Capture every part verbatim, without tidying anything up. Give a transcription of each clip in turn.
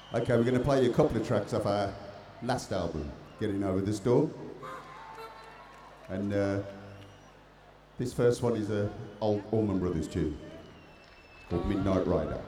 Okay, we're going to play you a couple of tracks off our last album, Getting Over the Storm. And uh, this first one is a old Allman Brothers tune called Midnight Rider.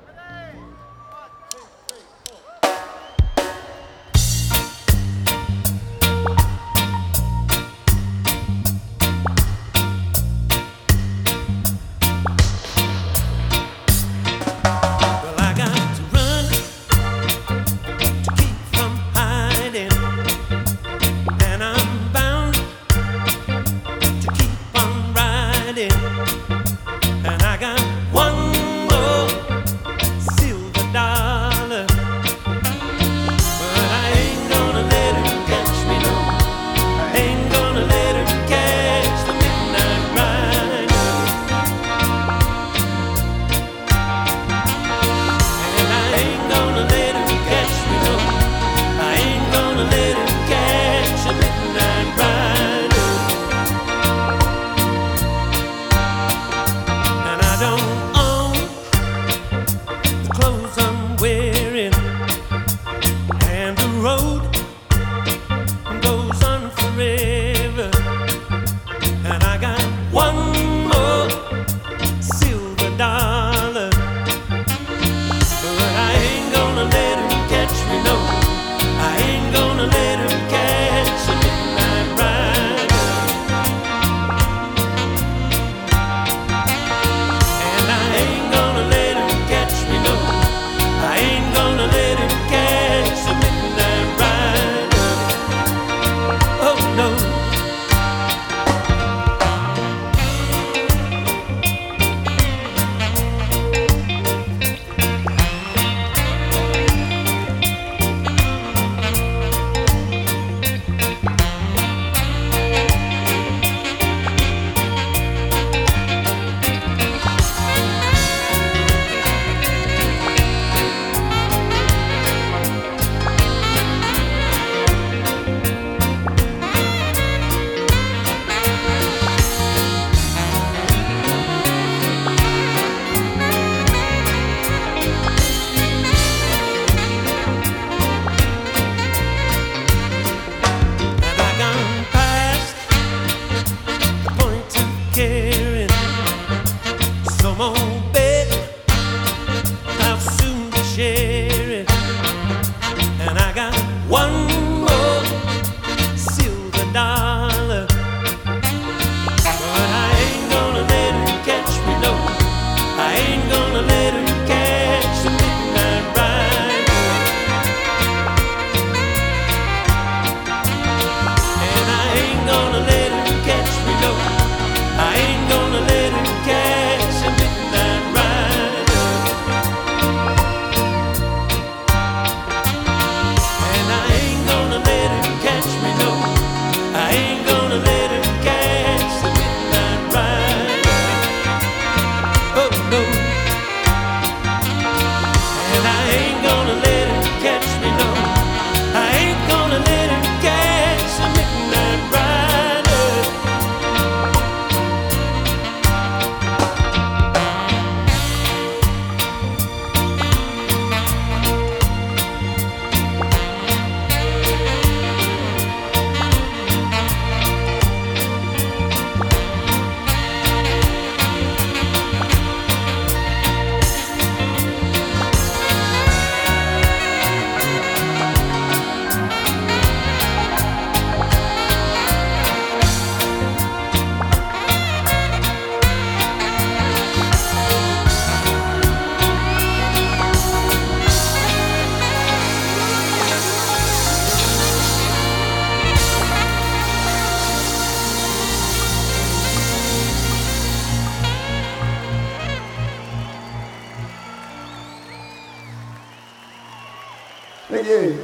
Thank you.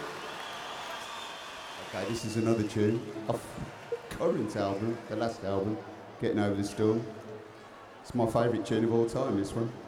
Okay, this is another tune off current album, the last album, Getting Over the Storm. It's my favourite tune of all time, this one.